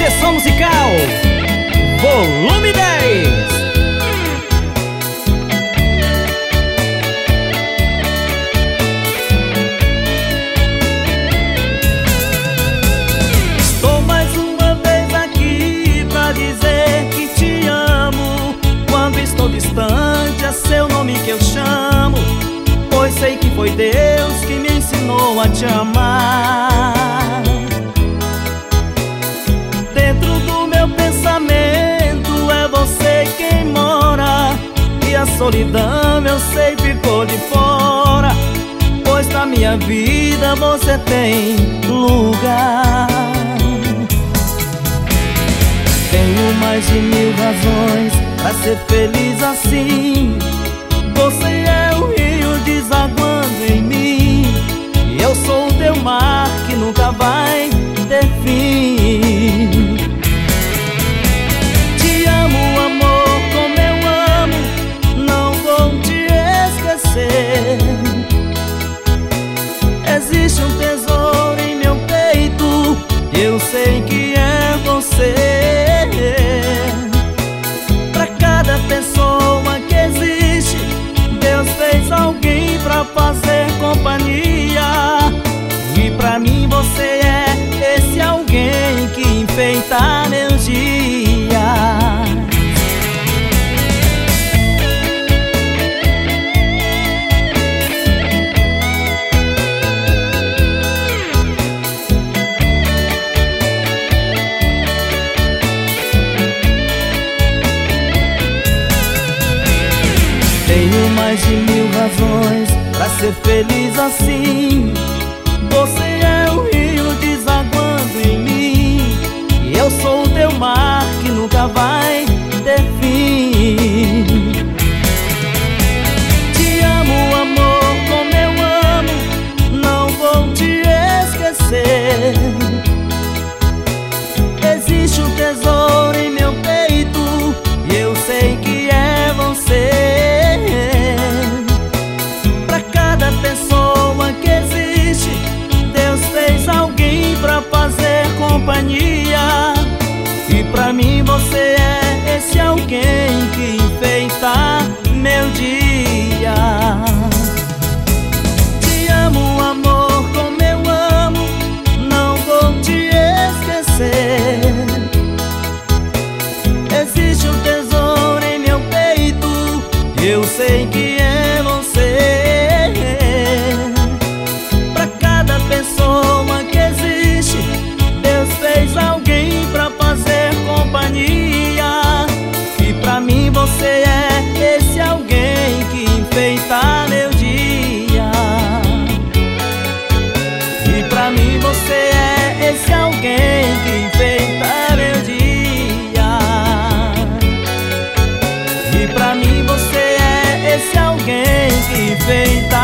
Sessão musical Volume 10. Estou mais uma vez aqui pra dizer que te amo. Quando estou distante é seu nome que eu chamo, pois sei que foi Deus que me ensinou a te amar. Dentro do meu pensamento é você quem mora, e a solidão eu sei ficou de fora, pois na minha vida você tem lugar. Tenho mais de 1000 razões pra ser feliz assim. Você é o rio desaguando em mim, e eu sou o teu mar que nunca vai ter fim. Te amo, amor, como eu amo, não vou te esquecer. Existe um tesouro em meu peito, eu sei que é você. Pra cada pessoa que existe, Deus fez alguém pra fazer companhia. E pra mim você é esse alguém que enfeita meus dias. Tenho mais de 1000 razões pra ser feliz assim. Você é o rio desaguando em mim, e eu sou o teu mar que nunca vai ter fim. Te amo, amor, como eu amo, não vou te esquecer. Existe um tesouro em meu peito, e eu sei que é você. Pra cada pessoa que existe, Deus fez alguém pra fazer companhia. E pra mim você é esse alguém que enfeita meu dia. Te amo, amor, como eu amo, não vou te esquecer. Existe um tesouro em meu peito, eu sei que é você. Pra cada pessoa que existe, Deus fez alguém pra fazer companhia. E pra mim você é esse alguém que enfeita meu dia. E pra mim você é esse alguém que enfeita meu dia. E pra mim você é esse alguém que enfeita